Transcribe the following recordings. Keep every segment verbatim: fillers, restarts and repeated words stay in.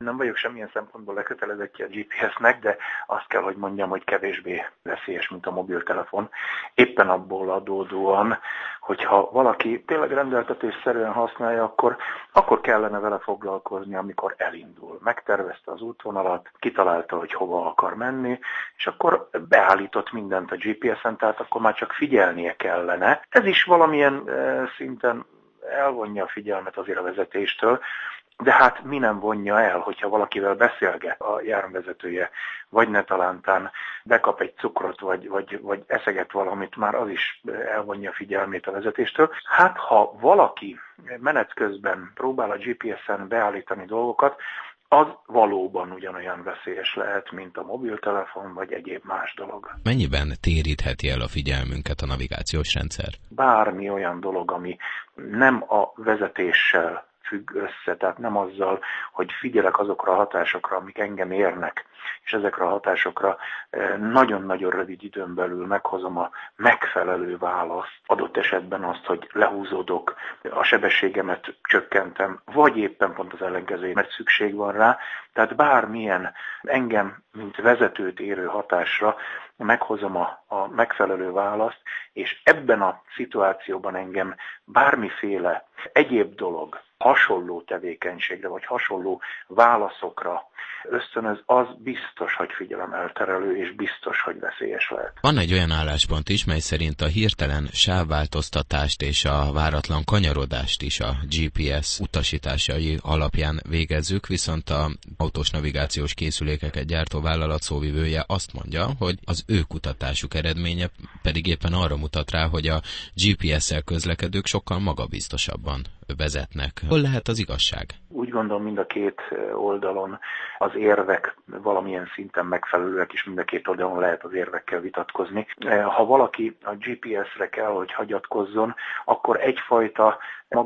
Nem vagyok semmilyen szempontból lekötelezettje a gé pé esnek, de azt kell, hogy mondjam, hogy kevésbé veszélyes, mint a mobiltelefon. Éppen abból adódóan, hogyha valaki tényleg rendeltetésszerűen használja, akkor, akkor kellene vele foglalkozni, amikor elindul. Megtervezte az útvonalat, kitalálta, hogy hova akar menni, és akkor beállított mindent a gé pé esen, tehát akkor már csak figyelnie kellene. Ez is valamilyen e, szinten elvonja a figyelmet azért a vezetéstől, de hát mi nem vonja el, hogyha valakivel beszélget a járművezetője, vagy ne talántán bekap egy cukrot, vagy, vagy, vagy eszeget valamit, már az is elvonja a figyelmét a vezetéstől. Hát ha valaki menet közben próbál a gé pé esen beállítani dolgokat, az valóban ugyanolyan veszélyes lehet, mint a mobiltelefon, vagy egyéb más dolog. Mennyiben térítheti el a figyelmünket a navigációs rendszer? Bármi olyan dolog, ami nem a vezetéssel függ össze, tehát nem azzal, hogy figyelek azokra a hatásokra, amik engem érnek, és ezekre a hatásokra nagyon-nagyon rövid időn belül meghozom a megfelelő választ, adott esetben azt, hogy lehúzódok, a sebességemet csökkentem, vagy éppen pont az ellenkezőjét, mert szükség van rá, tehát bármilyen engem, mint vezetőt érő hatásra meghozom a, a megfelelő választ, és ebben a szituációban engem bármiféle egyéb dolog, hasonló tevékenységre, vagy hasonló válaszokra ösztönöz, az biztos, hogy figyelemelterelő, és biztos, hogy veszélyes lehet. Van egy olyan álláspont is, mely szerint a hirtelen sávváltoztatást és a váratlan kanyarodást is a gé pé es utasításai alapján végezzük, viszont a autós navigációs készülékeket gyártó vállalat szóvivője azt mondja, hogy az ő kutatásuk eredménye pedig éppen arra mutat rá, hogy a gé pé esszel közlekedők sokkal magabiztosabban vezetnek. Hol lehet az igazság? Úgy gondolom, mind a két oldalon az érvek valamilyen szinten megfelelőek, és mind a két oldalon lehet az érvekkel vitatkozni. Ha valaki a gé pé esre kell, hogy hagyatkozzon, akkor egyfajta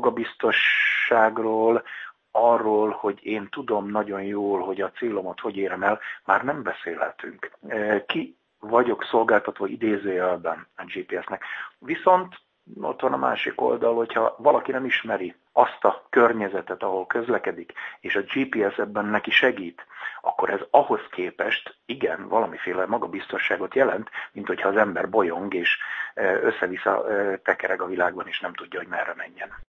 magabiztosságról, arról, hogy én tudom nagyon jól, hogy a célomat hogy érem el, már nem beszélhetünk. Ki vagyok szolgáltatva idézőjelben a gé pé esnek. Viszont ott van a másik oldal, hogyha valaki nem ismeri azt a környezetet, ahol közlekedik, és a gé pé es ebben neki segít, akkor ez ahhoz képest igen, valamiféle magabiztosságot jelent, mint hogyha az ember bolyong és össze-vissza tekereg a világban, és nem tudja, hogy merre menjen.